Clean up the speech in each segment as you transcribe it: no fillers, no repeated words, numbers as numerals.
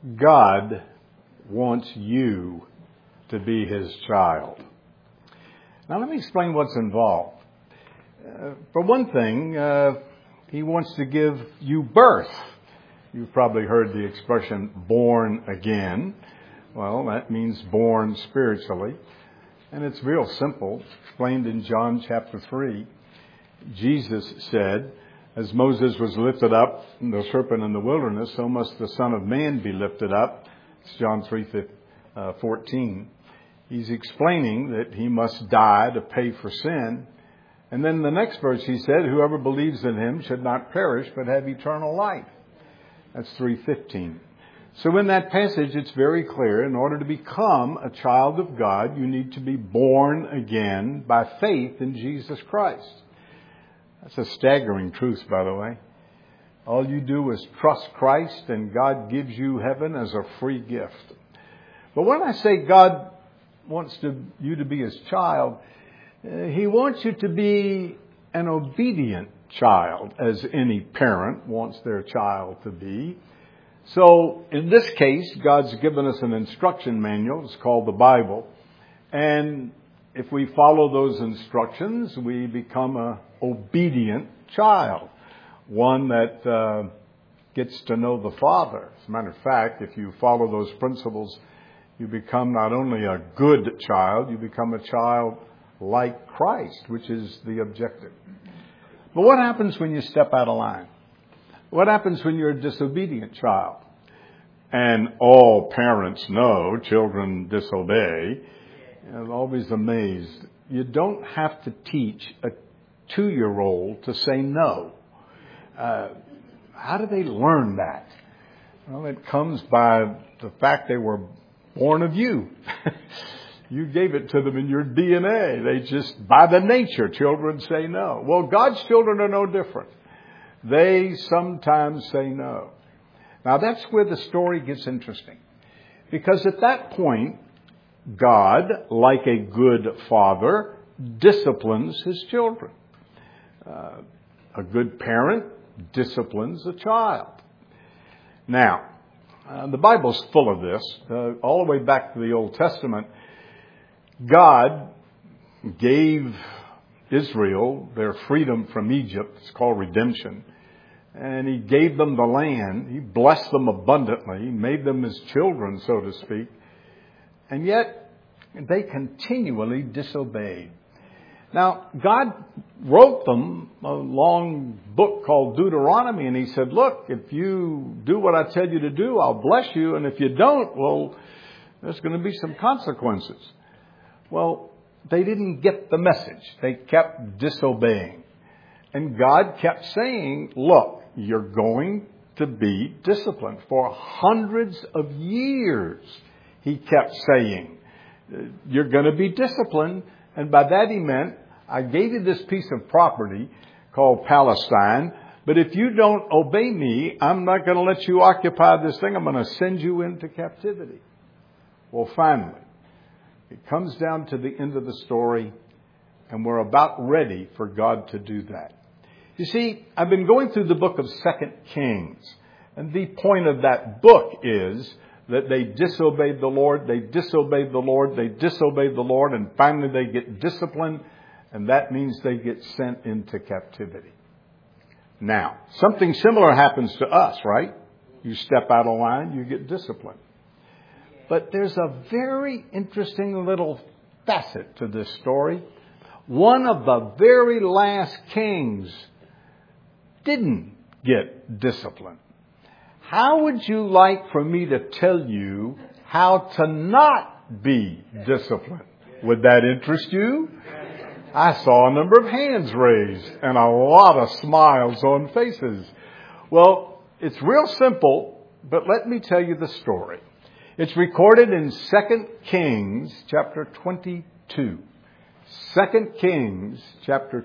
God wants you to be His child. Now let me explain what's involved. For one thing, He wants to give you birth. You've probably heard the expression born again. Well, that means born spiritually. And it's real simple. It's explained in John chapter 3. Jesus said, as Moses was lifted up, the serpent in the wilderness, so must the Son of Man be lifted up. It's John 3:14. He's explaining that He must die to pay for sin. And then the next verse He said, whoever believes in Him should not perish but have eternal life. That's 3:15. So in that passage, it's very clear. In order to become a child of God, you need to be born again by faith in Jesus Christ. That's a staggering truth, by the way. All you do is trust Christ, and God gives you heaven as a free gift. But when I say God wants you to be His child, He wants you to be an obedient child, as any parent wants their child to be. So in this case, God's given us an instruction manual. It's called the Bible. And if we follow those instructions, we become an obedient child, one that gets to know the Father. As a matter of fact, if you follow those principles, you become not only a good child, you become a child like Christ, which is the objective. But what happens when you step out of line? What happens when you're a disobedient child? And all parents know children disobey. I'm always amazed. You don't have to teach a 2-year-old to say no. How do they learn that? Well, it comes by the fact they were born of you. You gave it to them in your DNA. They just, by the nature, children say no. Well, God's children are no different. They sometimes say no. Now, that's where the story gets interesting. Because at that point, God, like a good father, disciplines His children. A good parent disciplines a child. Now, the Bible's full of this. All the way back to the Old Testament, God gave Israel their freedom from Egypt. It's called redemption. And He gave them the land. He blessed them abundantly. He made them His children, so to speak. And yet, they continually disobeyed. Now, God wrote them a long book called Deuteronomy, and He said, look, if you do what I tell you to do, I'll bless you. And if you don't, well, there's going to be some consequences. Well, they didn't get the message. They kept disobeying. And God kept saying, look, you're going to be disciplined. For hundreds of years, He kept saying, you're going to be disciplined. And by that He meant, I gave you this piece of property called Palestine, but if you don't obey me, I'm not going to let you occupy this thing. I'm going to send you into captivity. Well, finally, it comes down to the end of the story, and we're about ready for God to do that. You see, I've been going through the book of 2 Kings, and the point of that book is that they disobeyed the Lord, they disobeyed the Lord, they disobeyed the Lord, and finally they get disciplined, and that means they get sent into captivity. Now, something similar happens to us, right? You step out of line, you get disciplined. But there's a very interesting little facet to this story. One of the very last kings didn't get disciplined. How would you like for me to tell you how to not be disciplined? Would that interest you? I saw a number of hands raised and a lot of smiles on faces. Well, it's real simple, but let me tell you the story. It's recorded in 2 Kings chapter 22. 2 Kings chapter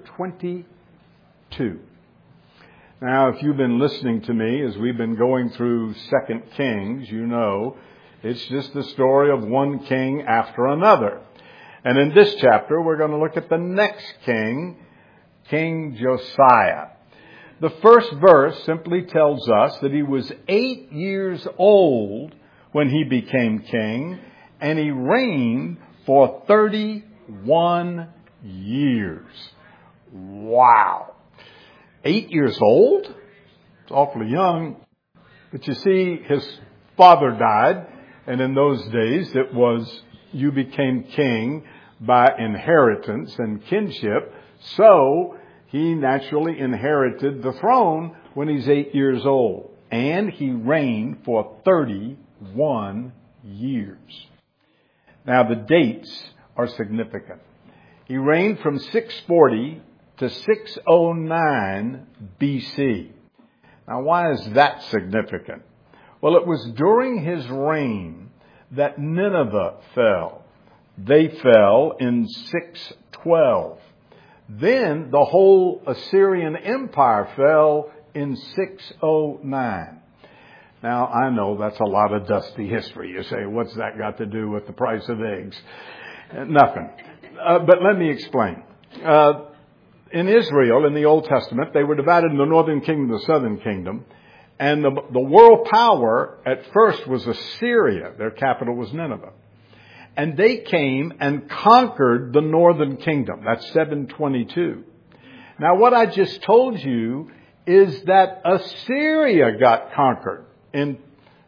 22. Now, if you've been listening to me as we've been going through 2 Kings, you know it's just the story of one king after another. And in this chapter, we're going to look at the next king, King Josiah. The first verse simply tells us that he was 8 years old when he became king, and he reigned for 31 years. Wow. 8 years old? It's awfully young. But you see, his father died, and in those days it was you became king by inheritance and kinship. So he naturally inherited the throne when he's 8 years old. And he reigned for 31 years. Now the dates are significant. He reigned from 640 to 609 BC. Now why is that significant? Well, it was during his reign that Nineveh fell. They fell in 612. Then the whole Assyrian Empire fell in 609. Now, I know that's a lot of dusty history. You say, what's that got to do with the price of eggs? Nothing. But let me explain. In Israel, in the Old Testament, they were divided in the northern kingdom and the southern kingdom. And the world power at first was Assyria. Their capital was Nineveh. And they came and conquered the northern kingdom. That's 722. Now, what I just told you is that Assyria got conquered in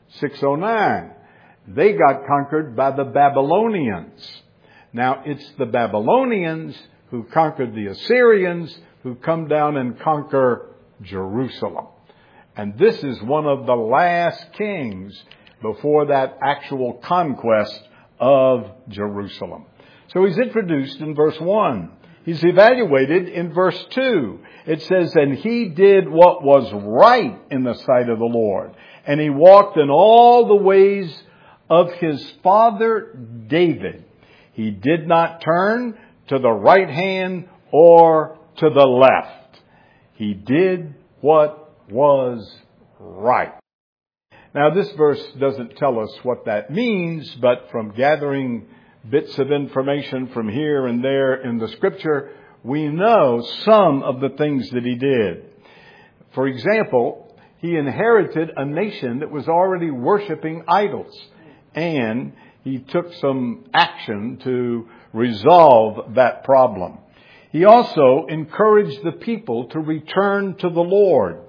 609. They got conquered by the Babylonians. Now, it's the Babylonians who conquered the Assyrians who come down and conquer Jerusalem. And this is one of the last kings before that actual conquest of Jerusalem. So he's introduced in verse 1. He's evaluated in verse 2. It says, and he did what was right in the sight of the Lord. And he walked in all the ways of his father David. He did not turn to the right hand or to the left. He did what was right. Now, this verse doesn't tell us what that means, but from gathering bits of information from here and there in the Scripture, we know some of the things that he did. For example, he inherited a nation that was already worshiping idols, and he took some action to resolve that problem. He also encouraged the people to return to the Lord.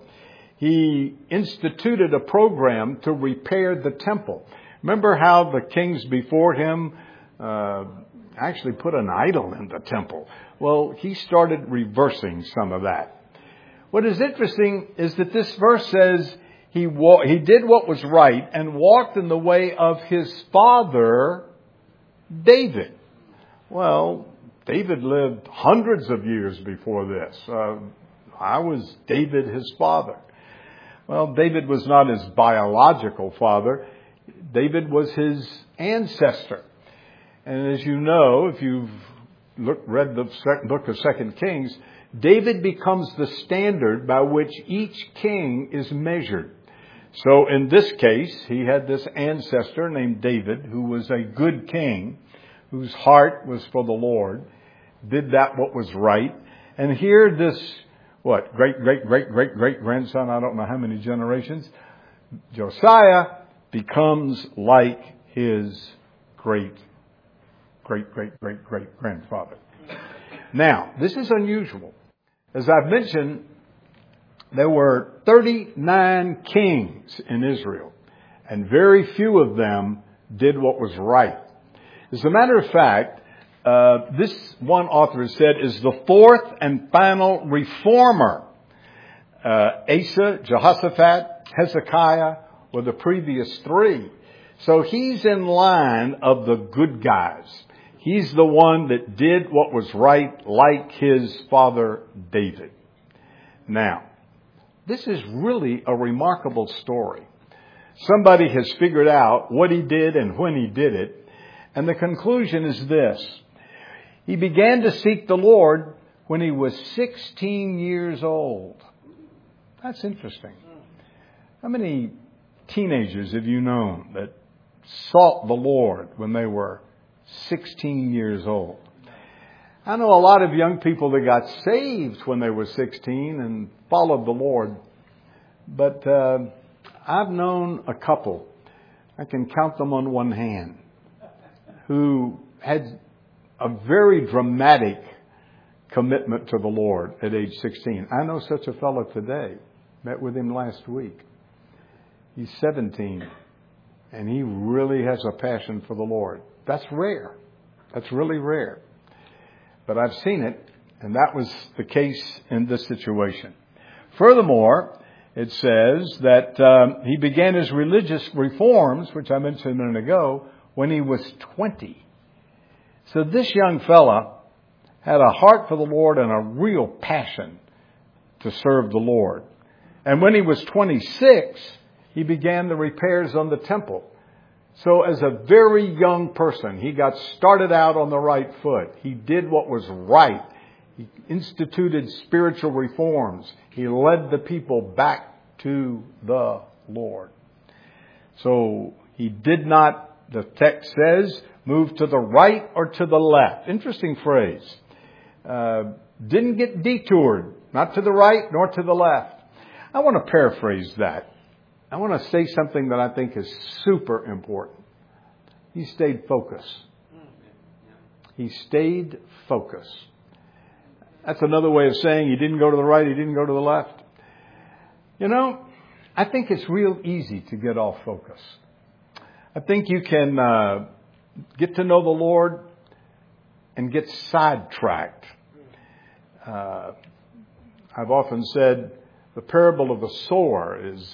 He instituted a program to repair the temple. Remember how the kings before him actually put an idol in the temple? Well, he started reversing some of that. What is interesting is that this verse says he did what was right and walked in the way of his father David. Well, David lived hundreds of years before this. I was David, his father. Well, David was not his biological father. David was his ancestor. And as you know, if you've read the book of 2 Kings, David becomes the standard by which each king is measured. So in this case, he had this ancestor named David, who was a good king, whose heart was for the Lord, did that what was right. And here this, great-grandson, I don't know how many generations, Josiah becomes like his great-grandfather. Now, this is unusual. As I've mentioned, there were 39 kings in Israel, and very few of them did what was right. As a matter of fact, this one author has said is the fourth and final reformer. Asa, Jehoshaphat, Hezekiah were the previous three. So he's in line of the good guys. He's the one that did what was right like his father David. Now, this is really a remarkable story. Somebody has figured out what he did and when he did it. And the conclusion is this. He began to seek the Lord when he was 16 years old. That's interesting. How many teenagers have you known that sought the Lord when they were 16 years old? I know a lot of young people that got saved when they were 16 and followed the Lord. But I've known a couple I can count them on one hand, who had a very dramatic commitment to the Lord at age 16. I know such a fellow today. Met with him last week. He's 17, and he really has a passion for the Lord. That's rare. That's really rare. But I've seen it, and that was the case in this situation. Furthermore, it says that he began his religious reforms, which I mentioned a minute ago, when he was 20. So this young fella had a heart for the Lord and a real passion to serve the Lord. And when he was 26, he began the repairs on the temple. So as a very young person, he got started out on the right foot. He did what was right. He instituted spiritual reforms. He led the people back to the Lord. So he did not, the text says, move to the right or to the left. Interesting phrase. Didn't get detoured, not to the right nor to the left. I want to paraphrase that. I want to say something that I think is super important. He stayed focused. He stayed focused. That's another way of saying he didn't go to the right, he didn't go to the left. You know, I think it's real easy to get off focus. I think you can get to know the Lord and get sidetracked. I've often said the parable of the sower is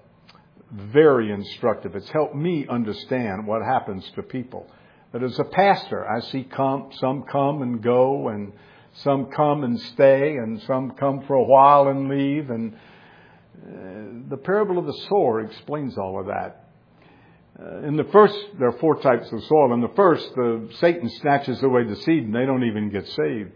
very instructive. It's helped me understand what happens to people. But as a pastor, I see some come and go, and some come and stay, and some come for a while and leave. And the parable of the sower explains all of that. In the first, there are 4 types of soil. In the first, Satan snatches away the seed and they don't even get saved.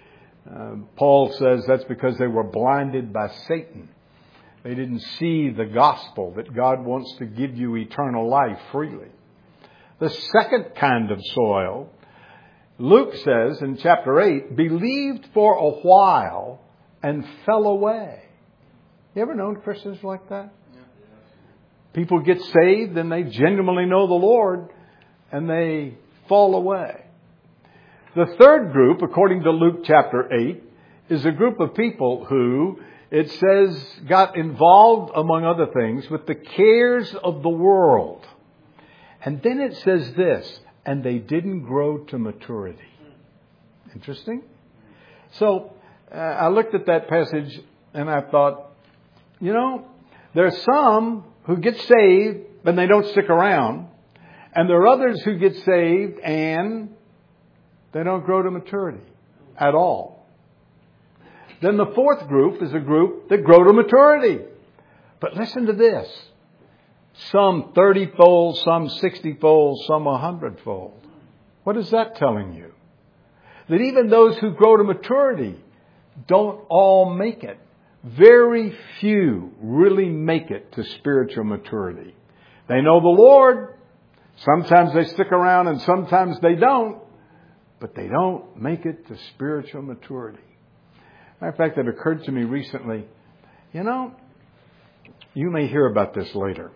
Paul says that's because they were blinded by Satan. They didn't see the gospel that God wants to give you eternal life freely. The second kind of soil, Luke says in chapter 8, believed for a while and fell away. You ever known Christians like that? People get saved and they genuinely know the Lord and they fall away. The third group, according to Luke chapter 8, is a group of people who, it says, got involved, among other things, with the cares of the world. And then it says this, and they didn't grow to maturity. Interesting. So I looked at that passage and I thought, you know, there's some who get saved, but they don't stick around. And there are others who get saved and they don't grow to maturity at all. Then the fourth group is a group that grow to maturity. But listen to this. Some 30-fold, some 60-fold, some 100-fold. What is that telling you? That even those who grow to maturity don't all make it. Very few really make it to spiritual maturity. They know the Lord. Sometimes they stick around and sometimes they don't. But they don't make it to spiritual maturity. Matter of fact, it occurred to me recently, you know, you may hear about this later.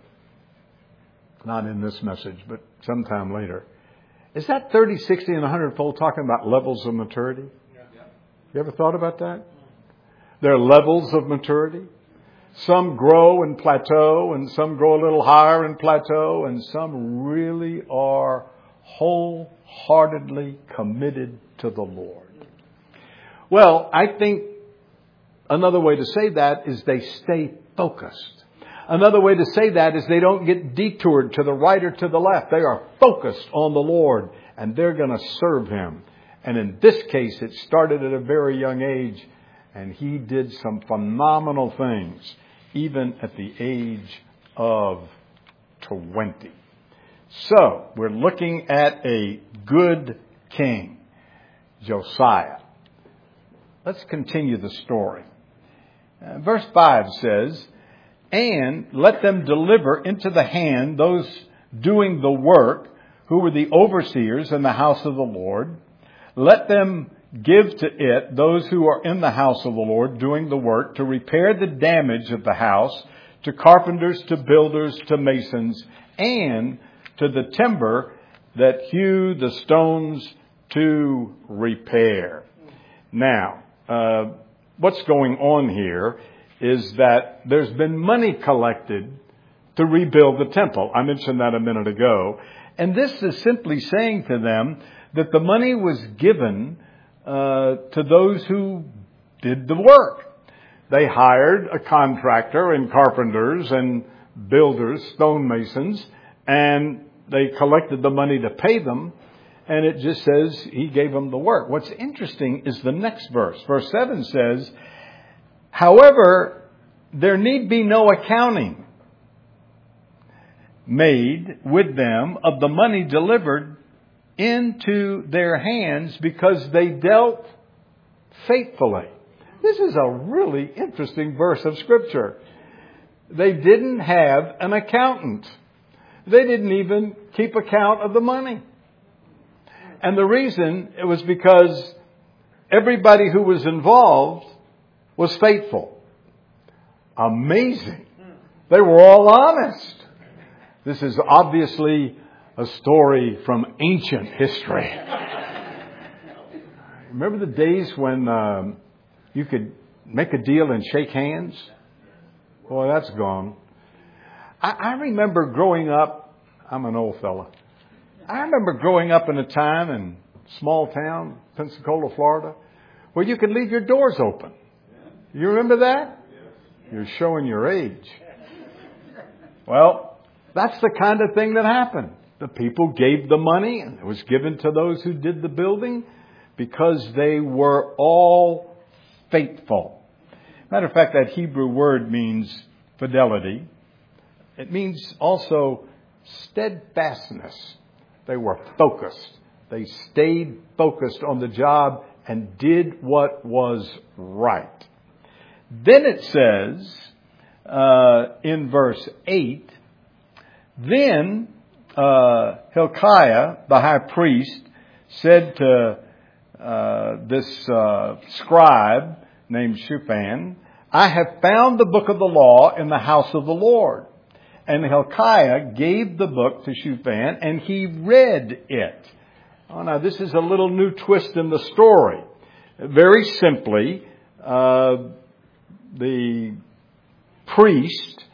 Not in this message, but sometime later. Is that 30, 60, and 100-fold talking about levels of maturity? Yeah. You ever thought about that? There are levels of maturity. Some grow and plateau, and some grow a little higher and plateau, and some really are wholeheartedly committed to the Lord. Well, I think another way to say that is they stay focused. Another way to say that is they don't get detoured to the right or to the left. They are focused on the Lord and they're going to serve Him. And in this case, it started at a very young age and he did some phenomenal things, even at the age of 20. So, we're looking at a good king, Josiah. Let's continue the story. Verse 5 says, and let them deliver into the hand those doing the work, who were the overseers in the house of the Lord. Let them give to it those who are in the house of the Lord doing the work to repair the damage of the house, to carpenters, to builders, to masons, and to the timber that hew the stones to repair. Now, what's going on here is that there's been money collected to rebuild the temple. I mentioned that a minute ago. And this is simply saying to them that the money was given to those who did the work. They hired a contractor and carpenters and builders, stonemasons, and they collected the money to pay them. And it just says he gave them the work. What's interesting is the next verse. Verse 7 says, however, there need be no accounting made with them of the money delivered into their hands because they dealt faithfully. This is a really interesting verse of Scripture. They didn't have an accountant. They didn't even keep account of the money. And the reason, it was because everybody who was involved was faithful. Amazing. They were all honest. This is obviously a story from ancient history. Remember the days when you could make a deal and shake hands? Boy, that's gone. I remember growing up, I'm an old fella. I remember growing up in a time in small town, Pensacola, Florida, where you could leave your doors open. You remember that? You're showing your age. Well, that's the kind of thing that happened. The people gave the money, and it was given to those who did the building because they were all faithful. Matter of fact, that Hebrew word means fidelity. It means also steadfastness. They were focused. They stayed focused on the job and did what was right. Then it says in verse 8, then Hilkiah, the high priest, said to this scribe named Shaphan, I have found the book of the law in the house of the Lord. And Hilkiah gave the book to Shaphan, and he read it. Oh, now this is a little new twist in the story. Very simply, the priest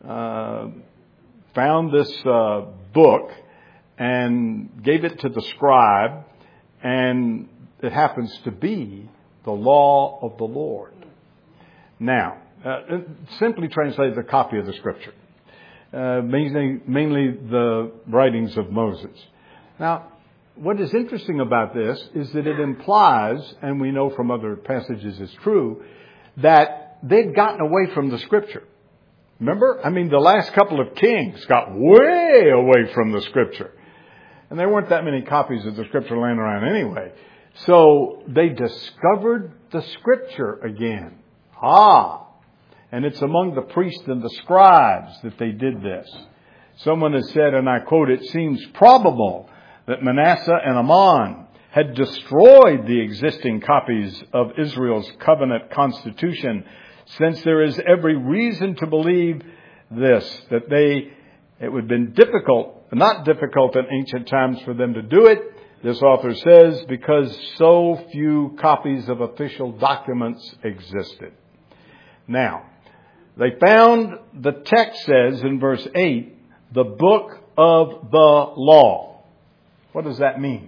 found this book and gave it to the scribe, and it happens to be the law of the Lord. Now, simply translated, a copy of the Scripture. Mainly the writings of Moses. Now, what is interesting about this is that it implies, and we know from other passages it's true, that they'd gotten away from the Scripture. Remember? I mean, the last couple of kings got way away from the Scripture. And there weren't that many copies of the Scripture laying around anyway. So they discovered the Scripture again. And it's among the priests and the scribes that they did this. Someone has said, and I quote, it seems probable that Manasseh and Amon had destroyed the existing copies of Israel's covenant constitution, since there is every reason to believe this, that it would have been not difficult in ancient times for them to do it. This author says, because so few copies of official documents existed. Now, they found, the text says in verse 8, the book of the law. What does that mean?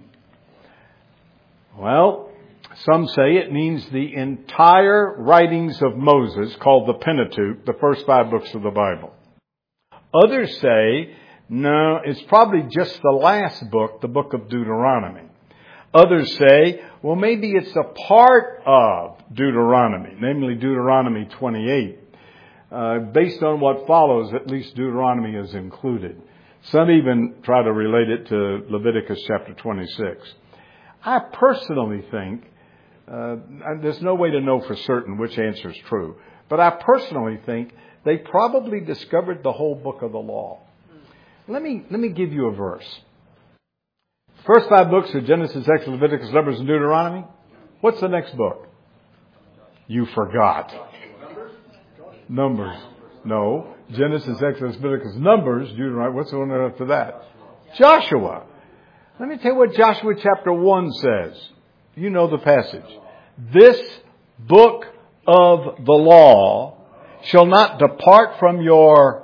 Well, some say it means the entire writings of Moses, called the Pentateuch, the first 5 books of the Bible. Others say, no, it's probably just the last book, the book of Deuteronomy. Others say, well, maybe it's a part of Deuteronomy, namely Deuteronomy 28. Based on what follows, at least Deuteronomy is included. Some even try to relate it to Leviticus chapter 26. I personally think, there's no way to know for certain which answer is true, but I personally think they probably discovered the whole book of the law. Let me give you a verse. First 5 books are Genesis, Exodus, Leviticus, Numbers, and Deuteronomy. What's the next book? You forgot. Numbers. No. Genesis, Exodus, Leviticus, Numbers, Deuteronomy. What's the one after that? Joshua. Let me tell you what Joshua chapter 1 says. You know the passage. This book of the law shall not depart from your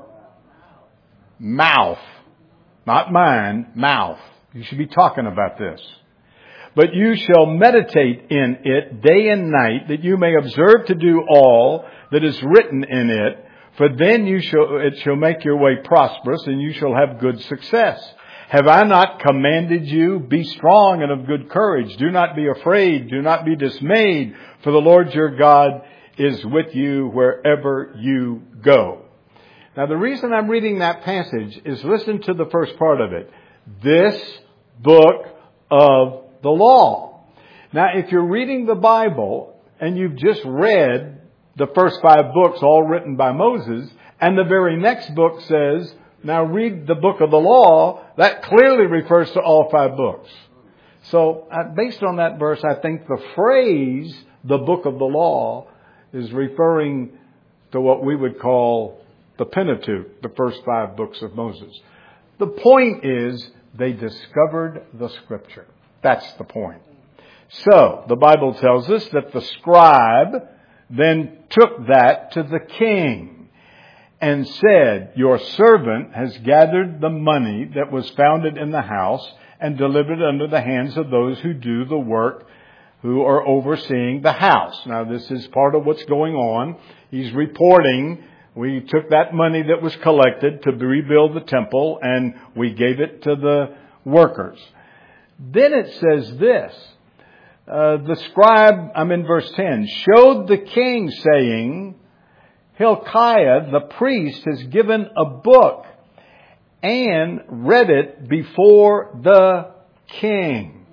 mouth. Not mine, mouth. You should be talking about this. But you shall meditate in it day and night, that you may observe to do all that is written in it. For then it shall make your way prosperous, and you shall have good success. Have I not commanded you? Be strong and of good courage. Do not be afraid. Do not be dismayed. For the Lord your God is with you wherever you go. Now the reason I'm reading that passage is listen to the first part of it. This book of the law. Now if you're reading the Bible and you've just read the first 5 books all written by Moses, and the very next book says, now read the book of the law, that clearly refers to all 5 books. So based on that verse, I think the phrase, the book of the law, is referring to what we would call the Pentateuch, the first 5 books of Moses. The point is, they discovered the Scripture. That's the point. So, the Bible tells us that the scribe then took that to the king and said, your servant has gathered the money that was found in the house and delivered it under the hands of those who do the work, who are overseeing the house. Now, this is part of what's going on. He's reporting, we took that money that was collected to rebuild the temple and we gave it to the workers. Then it says this, the scribe, I'm in verse 10, showed the king saying, Hilkiah, the priest, has given a book and read it before the king.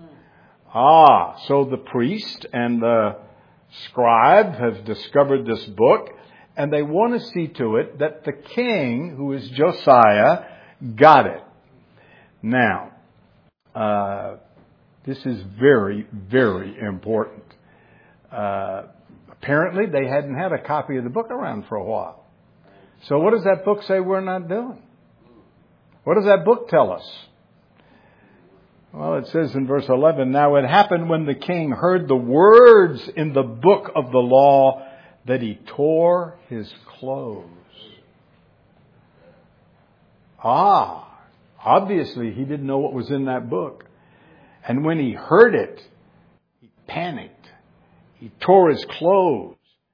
So the priest and the scribe have discovered this book, and they want to see to it that the king, who is Josiah, got it. Now, this is very, very important. Apparently, they hadn't had a copy of the book around for a while. So what does that book say we're not doing? What does that book tell us? Well, it says in verse 11, now it happened when the king heard the words in the book of the law that he tore his clothes. Obviously he didn't know what was in that book. And when he heard it, he panicked. He tore his clothes.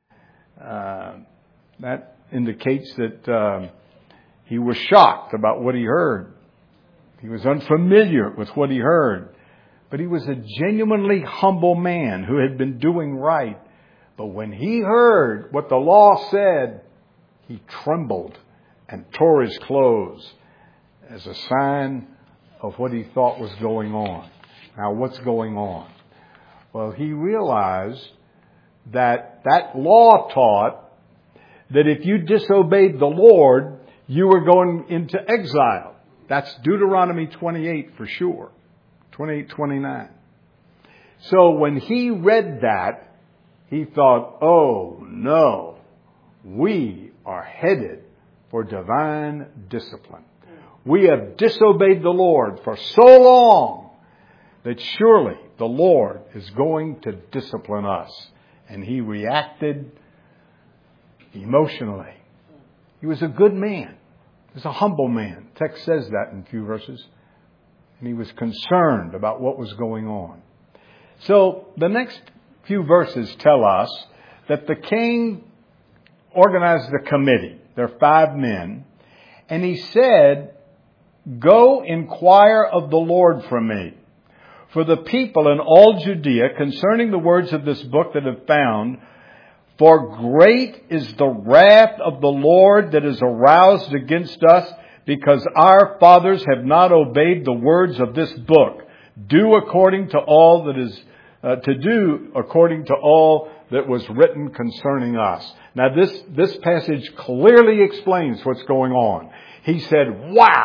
That indicates that he was shocked about what he heard. He was unfamiliar with what he heard. But he was a genuinely humble man who had been doing right. But when he heard what the law said, he trembled and tore his clothes as a sign of what he thought was going on. Now, what's going on? Well, he realized that law taught that if you disobeyed the Lord, you were going into exile. That's Deuteronomy 28 for sure. 28, 29. So when he read that, he thought, oh no, we are headed for divine discipline. We have disobeyed the Lord for so long that surely the Lord is going to discipline us. And he reacted emotionally. He was a good man. He was a humble man. The text says that in a few verses. And he was concerned about what was going on. So the next few verses tell us that the king organized a committee. There are 5 men. And he said, go inquire of the Lord for me, for the people in all Judea, concerning the words of this book that have found, for great is the wrath of the Lord that is aroused against us, because our fathers have not obeyed the words of this book. Do according to all that is according to all that was written concerning us. Now this passage clearly explains what's going on. He said, wow,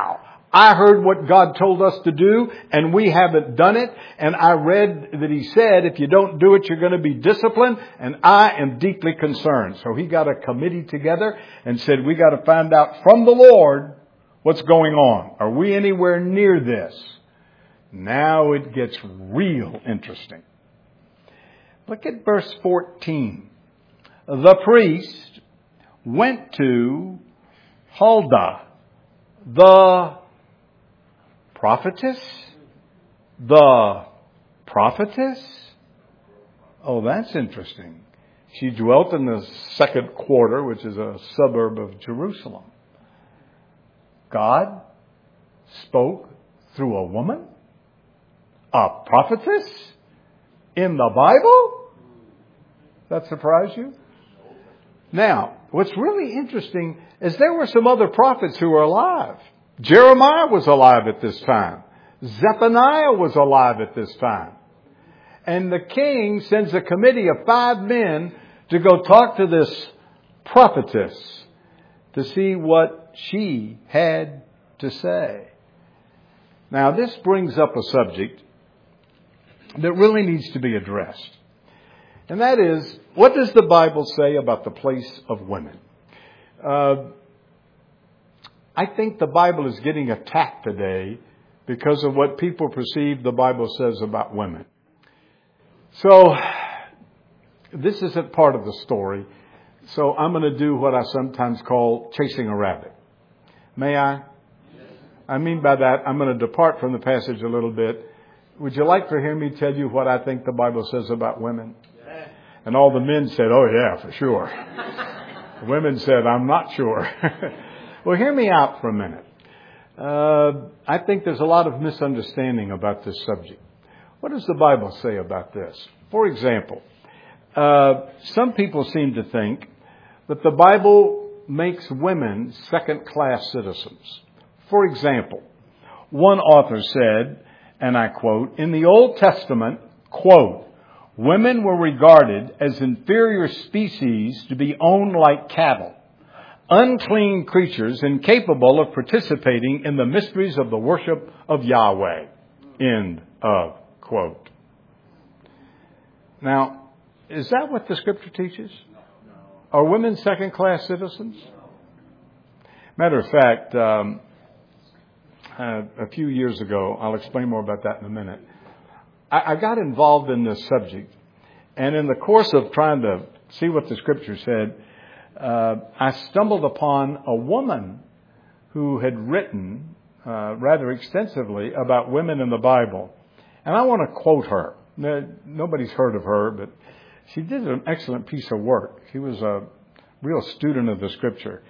I heard what God told us to do, and we haven't done it. And I read that He said, if you don't do it, you're going to be disciplined. And I am deeply concerned. So he got a committee together and said, we got to find out from the Lord what's going on. Are we anywhere near this? Now it gets real interesting. Look at verse 14. The priest went to Huldah, the prophetess? The prophetess? Oh, that's interesting. She dwelt in the second quarter, which is a suburb of Jerusalem. God spoke through a woman? A prophetess? In the Bible? That surprise you? Now, what's really interesting is there were some other prophets who were alive. Jeremiah was alive at this time. Zephaniah was alive at this time. And the king sends a committee of 5 men to go talk to this prophetess to see what she had to say. Now, this brings up a subject that really needs to be addressed. And that is, what does the Bible say about the place of women? I think the Bible is getting attacked today because of what people perceive the Bible says about women. So, this isn't part of the story. So I'm going to do what I sometimes call chasing a rabbit. May I? I mean by that, I'm going to depart from the passage a little bit. Would you like to hear me tell you what I think the Bible says about women? Yeah. And all the men said, oh yeah, for sure. The women said, I'm not sure. Well, hear me out for a minute. I think there's a lot of misunderstanding about this subject. What does the Bible say about this? For example, some people seem to think that the Bible makes women second-class citizens. For example, one author said, and I quote, in the Old Testament, quote, women were regarded as inferior species to be owned like cattle, unclean creatures incapable of participating in the mysteries of the worship of Yahweh. End of quote. Now, is that what the Scripture teaches? Are women second-class citizens? Matter of fact, a few years ago, I'll explain more about that in a minute, I got involved in this subject. And in the course of trying to see what the Scripture said, I stumbled upon a woman who had written rather extensively about women in the Bible. And I want to quote her. Nobody's heard of her, but she did an excellent piece of work. She was a real student of the Scripture.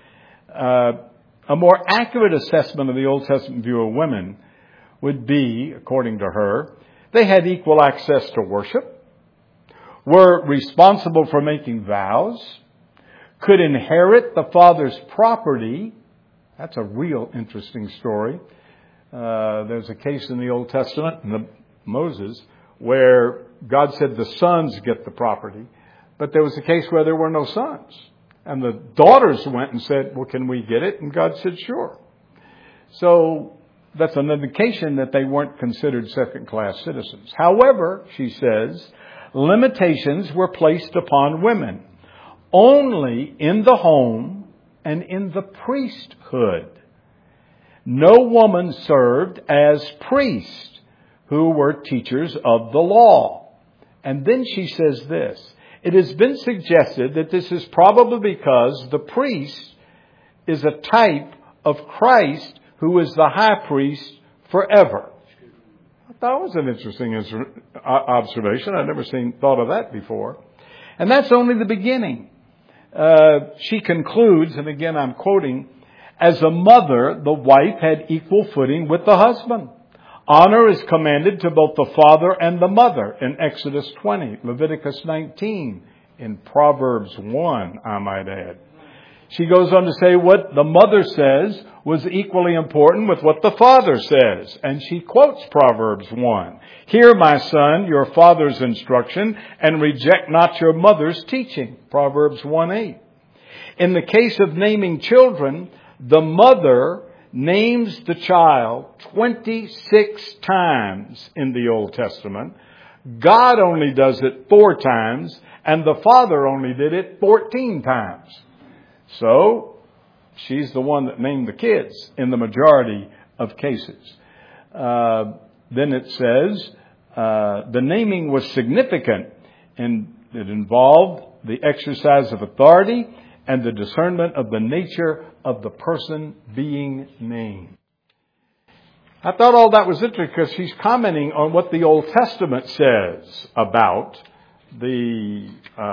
A more accurate assessment of the Old Testament view of women would be, according to her, they had equal access to worship, were responsible for making vows, could inherit the father's property. That's a real interesting story. There's a case in the Old Testament, in Moses, where God said the sons get the property, but there was a case where there were no sons. And the daughters went and said, well, can we get it? And God said, sure. So that's an indication that they weren't considered second-class citizens. However, she says, limitations were placed upon women only in the home and in the priesthood. No woman served as priest who were teachers of the law. And then she says this, it has been suggested that this is probably because the priest is a type of Christ who is the high priest forever. That was an interesting observation. I'd never thought of that before. And that's only the beginning. She concludes, and again I'm quoting, as a mother, the wife had equal footing with the husband. Honor is commanded to both the father and the mother in Exodus 20, Leviticus 19, in Proverbs 1, I might add. She goes on to say what the mother says was equally important with what the father says. And she quotes Proverbs 1. Hear, my son, your father's instruction, and reject not your mother's teaching. Proverbs 1:8. In the case of naming children, the mother names the child 26 times in the Old Testament. God only does it 4 times, and the Father only did it 14 times. So, she's the one that named the kids in the majority of cases. Then it says, the naming was significant, and it involved the exercise of authority and the discernment of the nature of the person being named. I thought all that was interesting because she's commenting on what the Old Testament says about the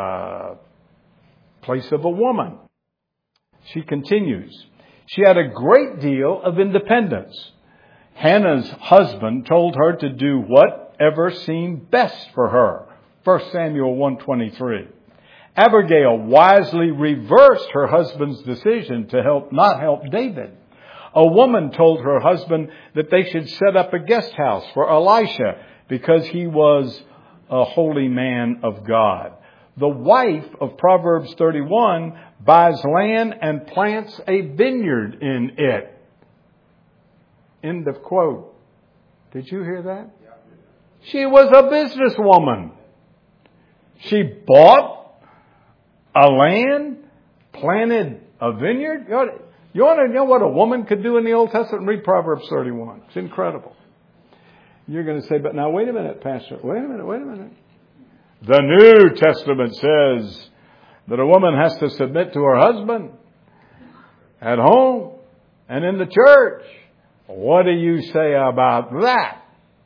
place of a woman. She continues, she had a great deal of independence. Hannah's husband told her to do whatever seemed best for her. 1 Samuel 1:23. Abigail wisely reversed her husband's decision to not help David. A woman told her husband that they should set up a guest house for Elisha because he was a holy man of God. The wife of Proverbs 31 buys land and plants a vineyard in it. End of quote. Did you hear that? She was a businesswoman. She bought a land, planted a vineyard. You want to know what a woman could do in the Old Testament? Read Proverbs 31. It's incredible. You're going to say, but now wait a minute, Pastor. Wait a minute. The New Testament says that a woman has to submit to her husband at home and in the church. What do you say about that?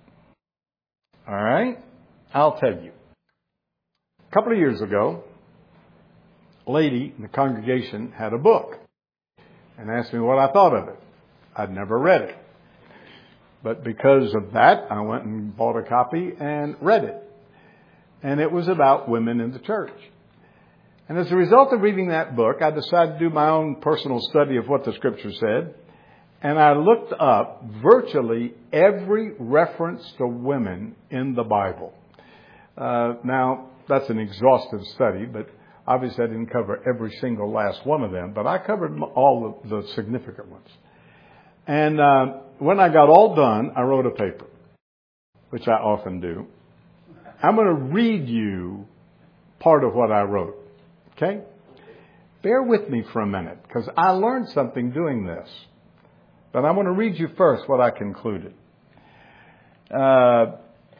All right, I'll tell you. A couple of years ago, a lady in the congregation had a book and asked me what I thought of it. I'd never read it. But because of that, I went and bought a copy and read it. And it was about women in the church. And as a result of reading that book, I decided to do my own personal study of what the Scripture said. And I looked up virtually every reference to women in the Bible. Now, that's an exhaustive study, but obviously I didn't cover every single last one of them. But I covered all of the significant ones. And when I got all done, I wrote a paper, which I often do. I'm going to read you part of what I wrote. Okay? Bear with me for a minute, because I learned something doing this. But I'm going to read you first what I concluded. From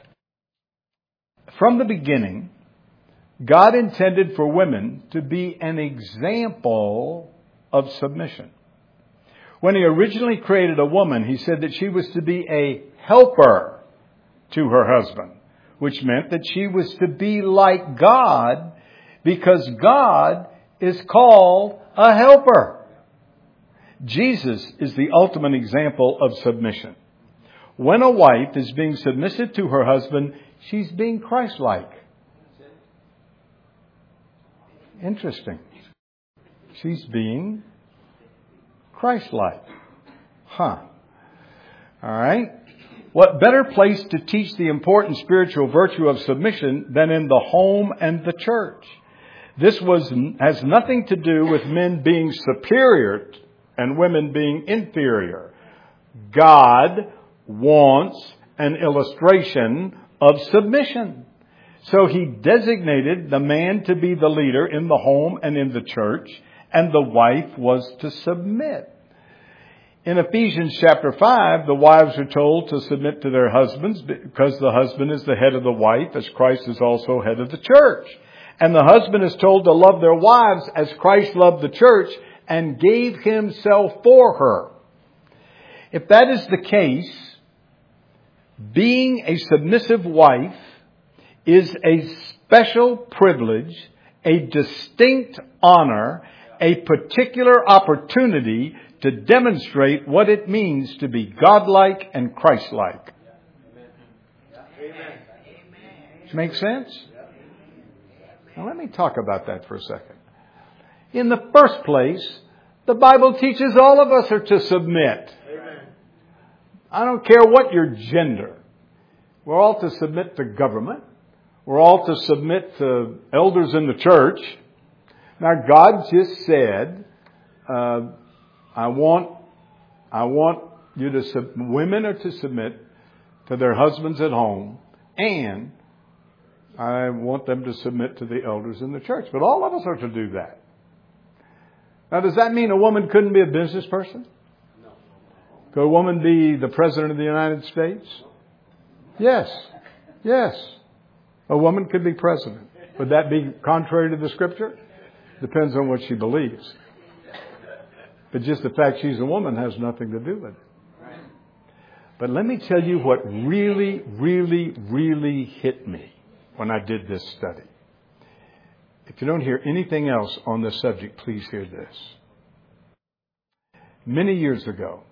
the beginning, God intended for women to be an example of submission. When He originally created a woman, He said that she was to be a helper to her husband, which meant that she was to be like God because God is called a helper. Jesus is the ultimate example of submission. When a wife is being submissive to her husband, she's being Christ-like. Interesting. She's being Christ-like. All right. What better place to teach the important spiritual virtue of submission than in the home and the church? This has nothing to do with men being superior and women being inferior. God wants an illustration of submission. So He designated the man to be the leader in the home and in the church, and the wife was to submit. In Ephesians chapter 5, the wives are told to submit to their husbands because the husband is the head of the wife, as Christ is also head of the church. And the husband is told to love their wives as Christ loved the church and gave Himself for her. If that is the case, being a submissive wife is a special privilege, a distinct honor, a particular opportunity to demonstrate what it means to be godlike and Christ-like. Does it make sense? Now let me talk about that for a second. In the first place, the Bible teaches all of us are to submit. I don't care what your gender. We're all to submit to government. We're all to submit to elders in the church. Now God just said, I want I want you to, women are to submit to their husbands at home, and I want them to submit to the elders in the church. But all of us are to do that. Now, does that mean a woman couldn't be a business person? No. Could a woman be the President of the United States? Yes. Yes. A woman could be president. Would that be contrary to the Scripture? Depends on what she believes. But just the fact she's a woman has nothing to do with it. But let me tell you what really, really, really hit me when I did this study. If you don't hear anything else on this subject, please hear this. Many years ago,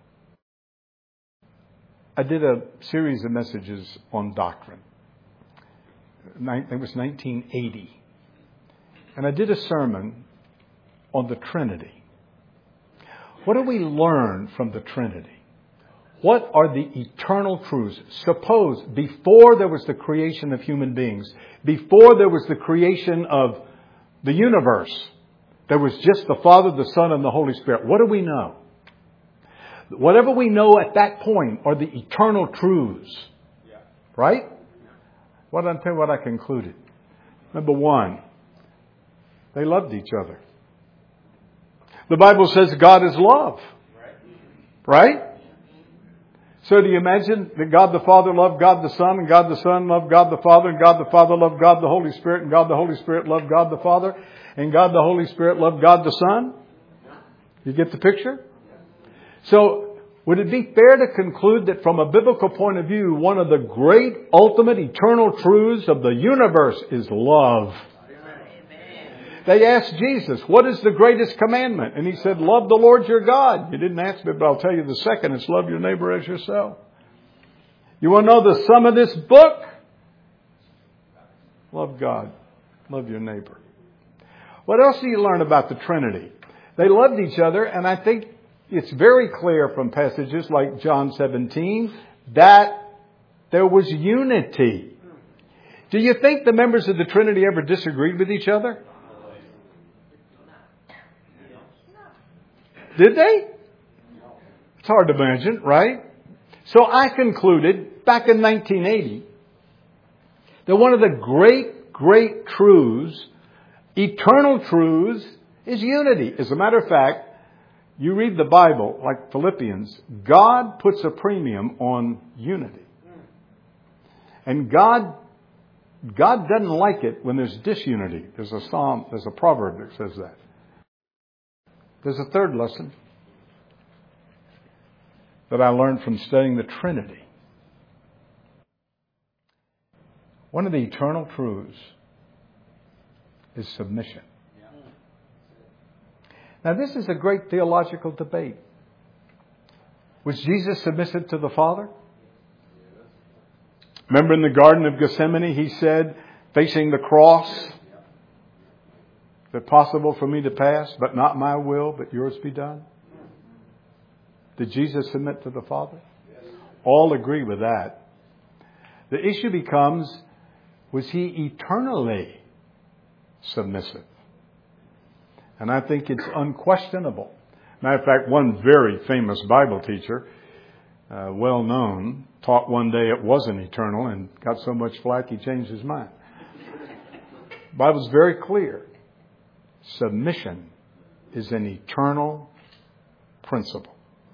I did a series of messages on doctrine. It was 1980. And I did a sermon on the Trinity. What do we learn from the Trinity? What are the eternal truths? Suppose before there was the creation of human beings, before there was the creation of the universe, there was just the Father, the Son, and the Holy Spirit. What do we know? Whatever we know at that point are the eternal truths. Right? I'll tell you what I concluded. Number one, they loved each other. The Bible says God is love. Right? So do you imagine that God the Father loved God the Son, and God the Son loved God the Father, and God the Father loved God the Holy Spirit, and God the Holy Spirit loved God the Father, and God the Holy Spirit loved God the Son? You get the picture? So would it be fair to conclude that from a biblical point of view, one of the great, ultimate, eternal truths of the universe is love? They asked Jesus, what is the greatest commandment? And He said, love the Lord your God. You didn't ask me, but I'll tell you the second. It's love your neighbor as yourself. You want to know the sum of this book? Love God. Love your neighbor. What else do you learn about the Trinity? They loved each other, and I think it's very clear from passages like John 17 that there was unity. Do you think the members of the Trinity ever disagreed with each other? Did they? It's hard to imagine, right? So I concluded back in 1980 that one of the great truths, eternal truths, is unity. As a matter of fact, you read the Bible, like Philippians, God puts a premium on unity. And God doesn't like it when there's disunity. There's a proverb that says that. There's a third lesson that I learned from studying the Trinity. One of the eternal truths is submission. Now, this is a great theological debate. Was Jesus submissive to the Father? Remember in the Garden of Gethsemane, He said, facing the cross, is it possible for me to pass, but not my will, but yours be done? Did Jesus submit to the Father? All agree with that. The issue becomes, was He eternally submissive? And I think it's unquestionable. Matter of fact, one very famous Bible teacher, well known, taught one day it wasn't eternal and got so much flack he changed his mind. The Bible's very clear. Submission is an eternal principle.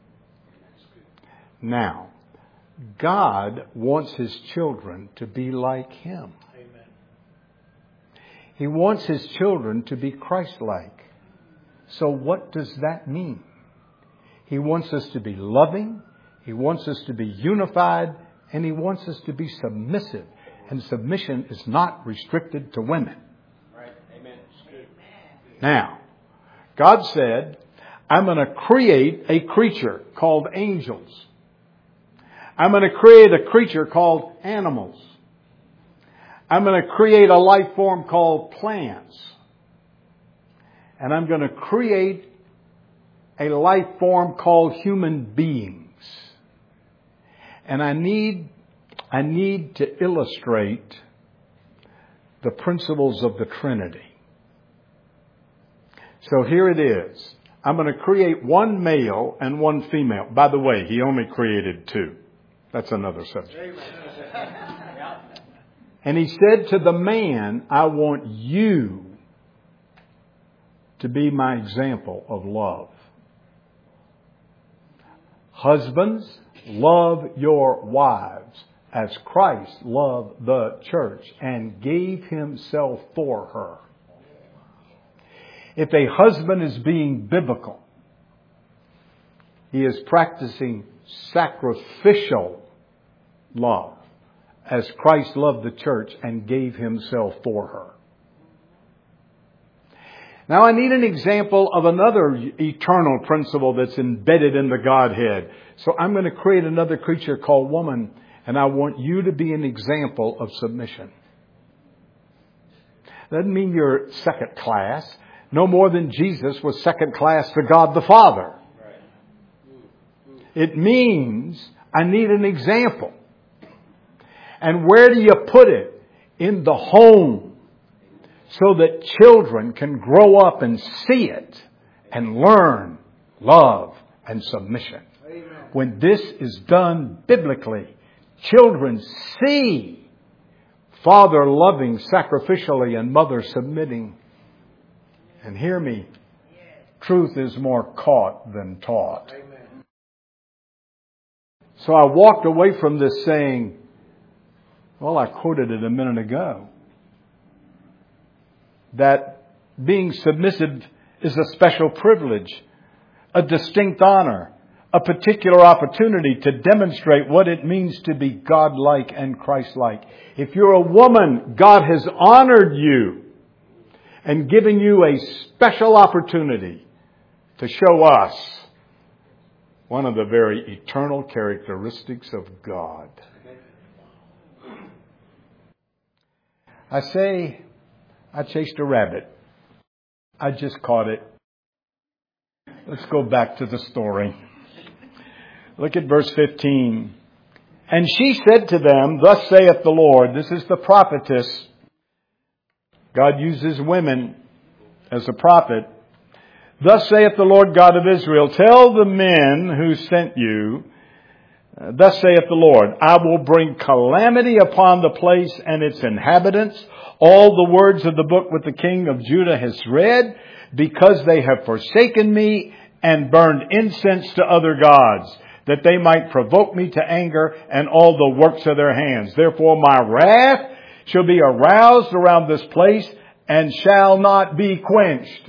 Now, God wants His children to be like Him. Amen. He wants His children to be Christ-like. So what does that mean? He wants us to be loving. He wants us to be unified. And He wants us to be submissive. And submission is not restricted to women. Right. Amen. Now, God said, I'm going to create a creature called angels. I'm going to create a creature called animals. I'm going to create a life form called plants. And I'm going to create a life form called human beings. And I need to illustrate the principles of the Trinity. So here it is. I'm going to create one male and one female. By the way, He only created two. That's another subject. And He said to the man, I want you to be my example of love. Husbands, love your wives as Christ loved the church and gave Himself for her. If a husband is being biblical, he is practicing sacrificial love as Christ loved the church and gave Himself for her. Now I need an example of another eternal principle that's embedded in the Godhead. So I'm going to create another creature called woman, and I want you to be an example of submission. Doesn't mean you're second class. No more than Jesus was second class to God the Father. It means I need an example. And where do you put it? In the home. So that children can grow up and see it and learn love and submission. Amen. When this is done biblically, children see father loving sacrificially and mother submitting. And hear me, truth is more caught than taught. Amen. So I walked away from this saying, well, I quoted it a minute ago, that being submissive is a special privilege, a distinct honor, a particular opportunity to demonstrate what it means to be God-like and Christ-like. If you're a woman, God has honored you and given you a special opportunity to show us one of the very eternal characteristics of God. I say, I chased a rabbit. I just caught it. Let's go back to the story. Look at verse 15. And she said to them, thus saith the Lord. This is the prophetess. God uses women as a prophet. Thus saith the Lord God of Israel, tell the men who sent you, thus saith the Lord, I will bring calamity upon the place and its inhabitants. All the words of the book which the king of Judah has read, because they have forsaken me and burned incense to other gods, that they might provoke me to anger and all the works of their hands. Therefore my wrath shall be aroused around this place and shall not be quenched.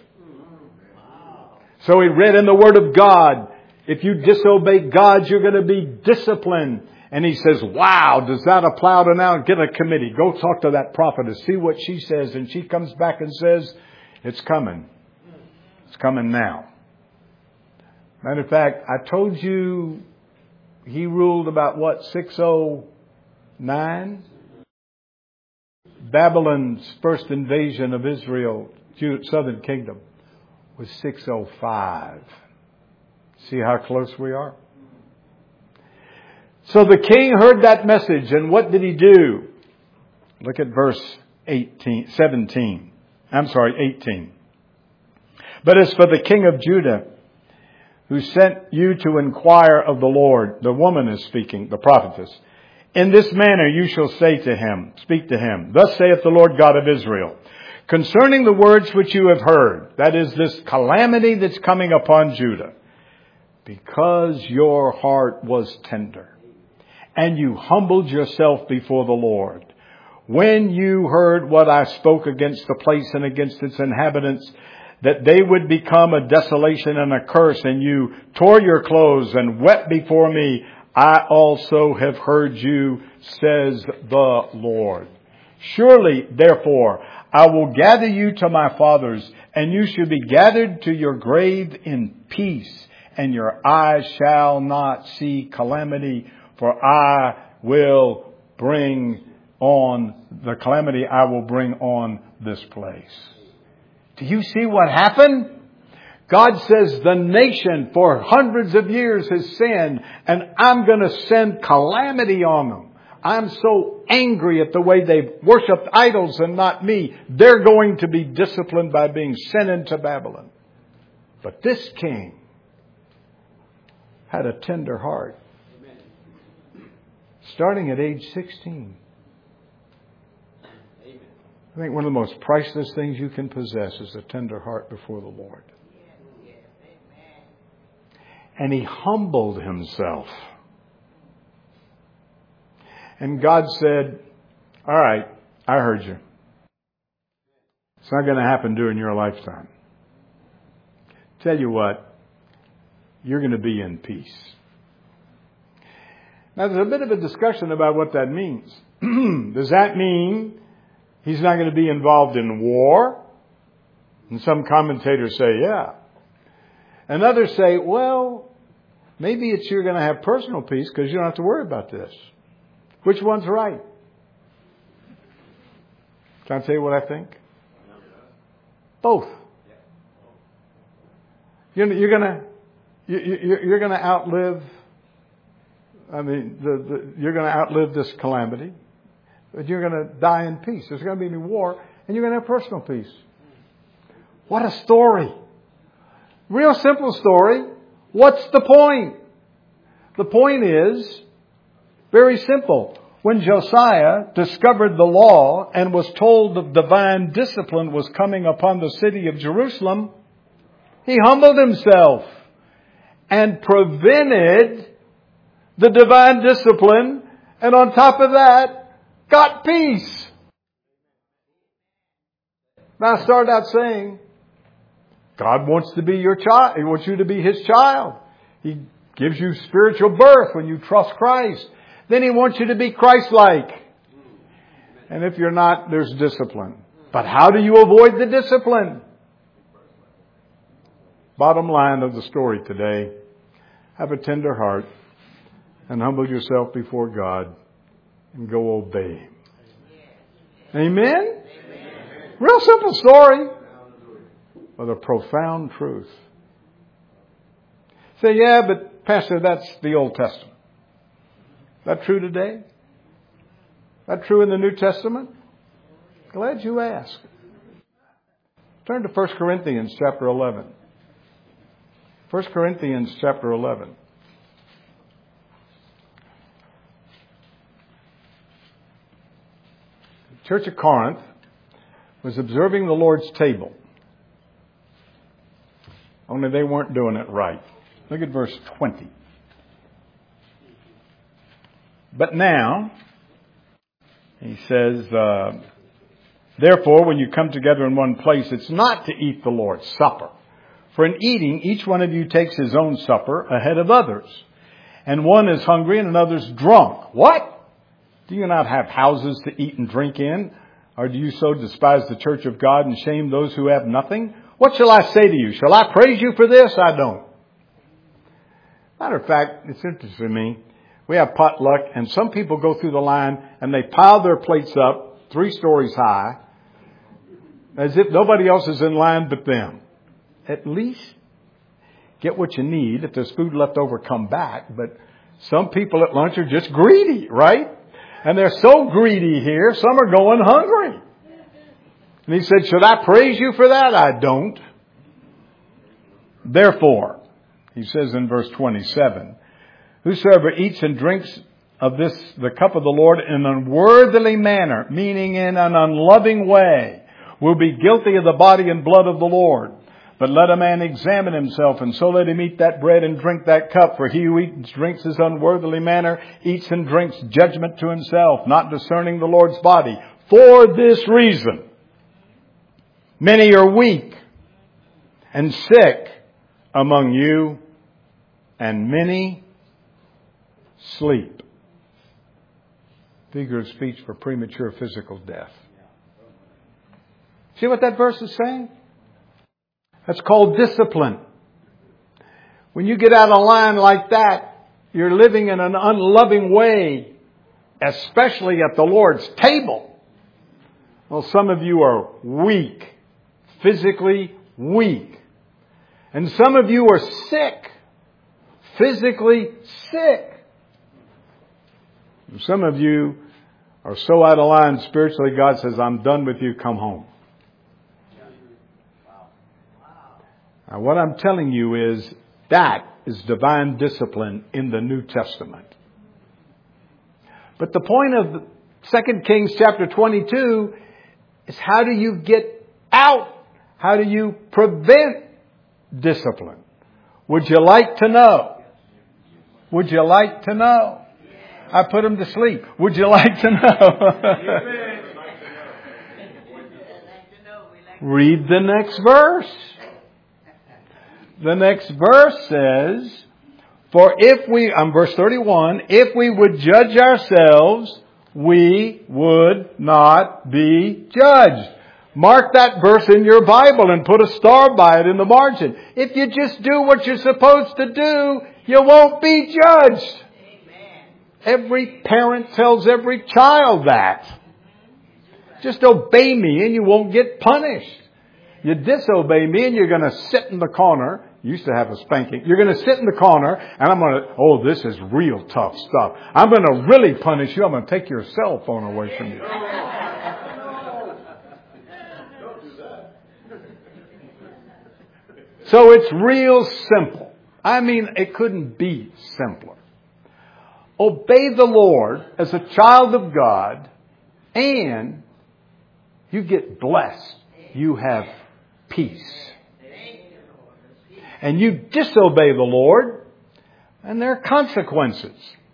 So we read in the Word of God, if you disobey God, you're going to be disciplined. And he says, wow, does that apply to now? Get a committee. Go talk to that prophetess. See what she says. And she comes back and says, it's coming. It's coming now. Matter of fact, I told you he ruled about what, 609? Babylon's first invasion of Israel, southern kingdom, was 605. See how close we are? So the king heard that message, and what did he do? Look at verse 18. But as for the king of Judah, who sent you to inquire of the Lord, the woman is speaking, the prophetess, in this manner you shall say to him, speak to him, thus saith the Lord God of Israel, concerning the words which you have heard, that is this calamity that's coming upon Judah, because your heart was tender, and you humbled yourself before the Lord. When you heard what I spoke against the place and against its inhabitants, that they would become a desolation and a curse, and you tore your clothes and wept before me, I also have heard you, says the Lord. Surely, therefore, I will gather you to my fathers, and you shall be gathered to your grave in peace, and your eyes shall not see calamity, for I will bring on the calamity I will bring on this place. Do you see what happened? God says the nation for hundreds of years has sinned, and I'm going to send calamity on them. I'm so angry at the way they've worshipped idols and not me. They're going to be disciplined by being sent into Babylon. But this king had a tender heart. Starting at age 16. I think one of the most priceless things you can possess is a tender heart before the Lord. And he humbled himself. And God said, all right, I heard you. It's not going to happen during your lifetime. Tell you what, you're going to be in peace. Now, there's a bit of a discussion about what that means. Does that mean he's not going to be involved in war? And some commentators say, yeah. And others say, well, maybe it's you're going to have personal peace because you don't have to worry about this. Which one's right? Can I tell you what I think? Both. You're going to outlive. I mean, you're going to outlive this calamity, but you're going to die in peace. There's going to be any war, and you're going to have personal peace. What a story! Real simple story. What's the point? The point is very simple. When Josiah discovered the law and was told that divine discipline was coming upon the city of Jerusalem, he humbled himself and prevented the divine discipline, and on top of that, got peace. Now I started out saying, God wants to be your child. He wants you to be His child. He gives you spiritual birth when you trust Christ. Then He wants you to be Christ-like. And if you're not, there's discipline. But how do you avoid the discipline? Bottom line of the story today, have a tender heart and humble yourself before God and go obey Him. Amen? Amen. Real simple story, but a profound truth. Say, yeah, but Pastor, that's the Old Testament. Is that true today? Is that true in the New Testament? Glad you asked. Turn to 1 Corinthians chapter 11. 1 Corinthians chapter 11. The Church of Corinth was observing the Lord's table. Only they weren't doing it right. Look at verse 20. But now, he says, therefore, when you come together in one place, it's not to eat the Lord's Supper. For in eating, each one of you takes his own supper ahead of others. And one is hungry and another's drunk. What? Do you not have houses to eat and drink in? Or do you so despise the church of God and shame those who have nothing? What shall I say to you? Shall I praise you for this? I don't. Matter of fact, it's interesting to me. We have potluck and some people go through the line and they pile their plates up 3 stories high as if nobody else is in line but them. At least get what you need. If there's food left over, come back. But some people at lunch are just greedy, right? And they're so greedy here, some are going hungry. And he said, should I praise you for that? I don't. Therefore, he says in verse 27, whosoever eats and drinks of this, the cup of the Lord in an unworthily manner, meaning in an unloving way, will be guilty of the body and blood of the Lord. But let a man examine himself, and so let him eat that bread and drink that cup. For he who eats and drinks this unworthily manner eats and drinks judgment to himself, not discerning the Lord's body. For this reason, many are weak and sick among you, and many sleep. Figure of speech for premature physical death. See what that verse is saying? That's called discipline. When you get out of line like that, you're living in an unloving way, especially at the Lord's table. Well, some of you are weak, physically weak. And some of you are sick, physically sick. And some of you are so out of line spiritually, God says, I'm done with you, come home. Now, what I'm telling you is that is divine discipline in the New Testament. But the point of 2 Kings chapter 22 is, how do you get out? How do you prevent discipline? Would you like to know? Would you like to know? I put them to sleep. Would you like to know? Read the next verse. The next verse says, for if we, verse 31, if we would judge ourselves, we would not be judged. Mark that verse in your Bible and put a star by it in the margin. If you just do what you're supposed to do, you won't be judged. Amen. Every parent tells every child that. Just obey me and you won't get punished. You disobey me and you're going to sit in the corner. You used to have a spanking. You're going to sit in the corner and I'm going to, this is real tough stuff. I'm going to really punish you. I'm going to take your cell phone away from you. So it's real simple. I mean, it couldn't be simpler. Obey the Lord as a child of God and you get blessed. You have peace. And you disobey the Lord and there are consequences.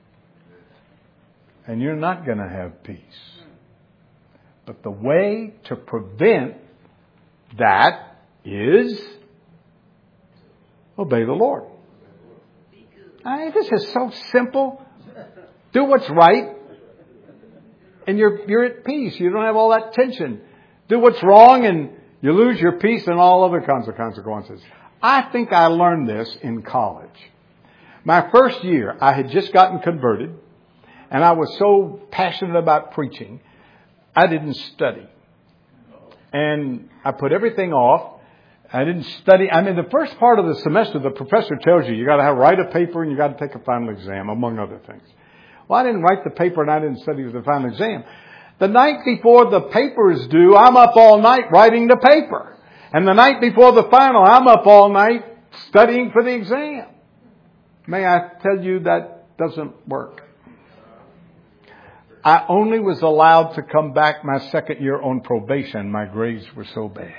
And you're not going to have peace. But the way to prevent that is obey the Lord. This is so simple. Do what's right. And you're at peace. You don't have all that tension. Do what's wrong and you lose your peace and all other kinds of consequences. I think I learned this in college. My first year, I had just gotten converted. And I was so passionate about preaching, I didn't study. And I put everything off. I didn't study. I mean, the first part of the semester, the professor tells you got to write a paper and you got to take a final exam, among other things. Well, I didn't write the paper and I didn't study for the final exam. The night before the paper is due, I'm up all night writing the paper. And the night before the final, I'm up all night studying for the exam. May I tell you that doesn't work. I only was allowed to come back my second year on probation. My grades were so bad.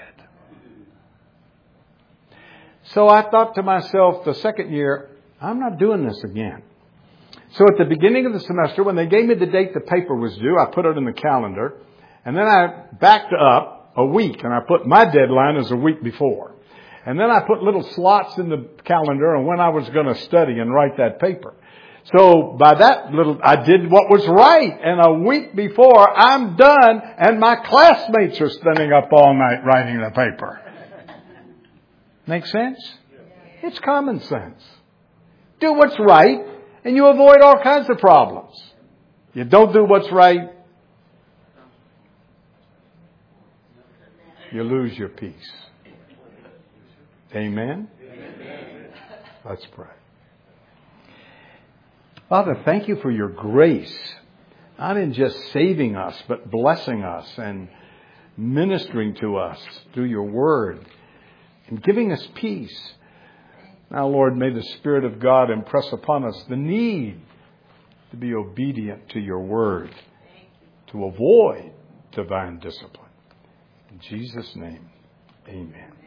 So I thought to myself, the second year, I'm not doing this again. So at the beginning of the semester, when they gave me the date the paper was due, I put it in the calendar. And then I backed up a week and I put my deadline as a week before. And then I put little slots in the calendar and when I was going to study and write that paper. So by that I did what was right. And a week before, I'm done and my classmates are standing up all night writing the paper. Make sense? It's common sense. Do what's right and you avoid all kinds of problems. You don't do what's right, you lose your peace. Amen? Amen. Let's pray. Father, thank you for your grace. Not in just saving us, but blessing us and ministering to us through your word and giving us peace. Now, Lord, may the Spirit of God impress upon us the need to be obedient to your word, to avoid divine discipline. In Jesus' name, amen.